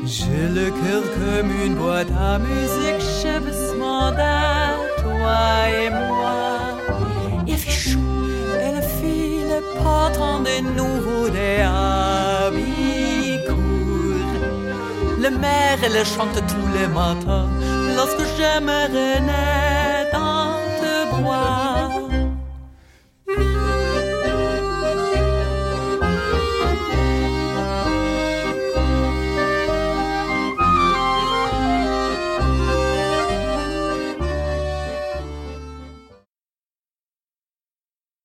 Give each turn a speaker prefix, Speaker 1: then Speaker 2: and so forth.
Speaker 1: J'ai le cœur comme une boîte à musique, chevauchement à toi et moi. Il fait chaud et le fil portant de nouveau des habits courts. Le mer, elle chante tous les matins lorsque j'aimerais naître dans te bois.